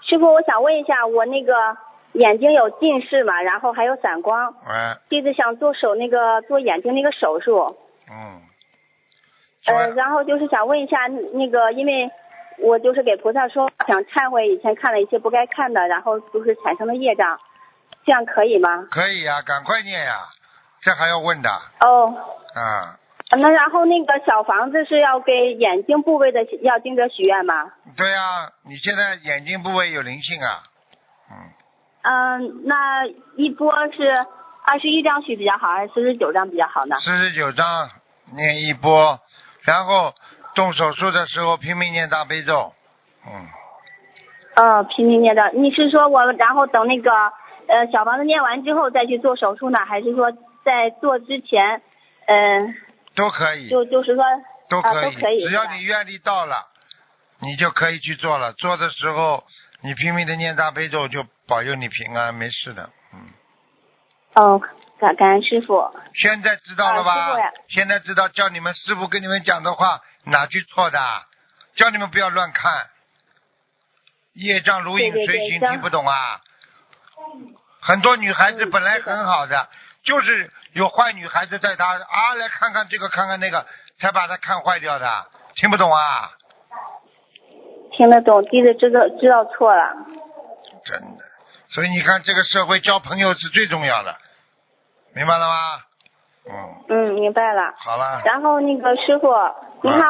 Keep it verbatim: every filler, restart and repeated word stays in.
师傅，我想问一下，我那个眼睛有近视嘛，然后还有散光， 哎， 弟子想做手那个做眼睛那个手术， 嗯， 呃， 说然后就是想问一下那个，因为我就是给菩萨说想忏悔以前看了一些不该看的，然后就是产生的业障，这样可以吗？ 可以呀、赶快念呀、这还要问的哦， 啊？ 那然后那个小房子是要给眼睛部位的要经者许愿吗？ 对呀、你现在眼睛部位有灵性啊，嗯， 嗯，那一波是二十一张许比较好，还是四十九张比较好呢？ 四十九章念一波，然后动手术的时候拼命念大悲咒，嗯， 呃，拼命念的。你是说我然后等那个呃小房子念完之后再去做手术呢，还是说在做之前，嗯、呃， 都可以， 就就是说啊、 都可以， 都可以， 只要是吧你愿力到了，你就可以去做了。做的时候你拼命的念大悲咒，就保佑你平安，没事的，嗯。 哦，感感恩师傅。 现在知道了吧？ 啊师傅呀现在知道叫你们师傅跟你们讲的话哪句错的？叫你们不要乱看，业障如影对对随形， 对行听不懂啊？很多女孩子本来很好的，就是有坏女孩子带她啊，来看看这个看看那个，才把她看坏掉的，听不懂啊？ 听得懂，弟子知道知道错了。 真的，所以你看这个社会交朋友是最重要的，明白了吗？嗯， 嗯，明白了。 好了。 然后那个师傅，您好。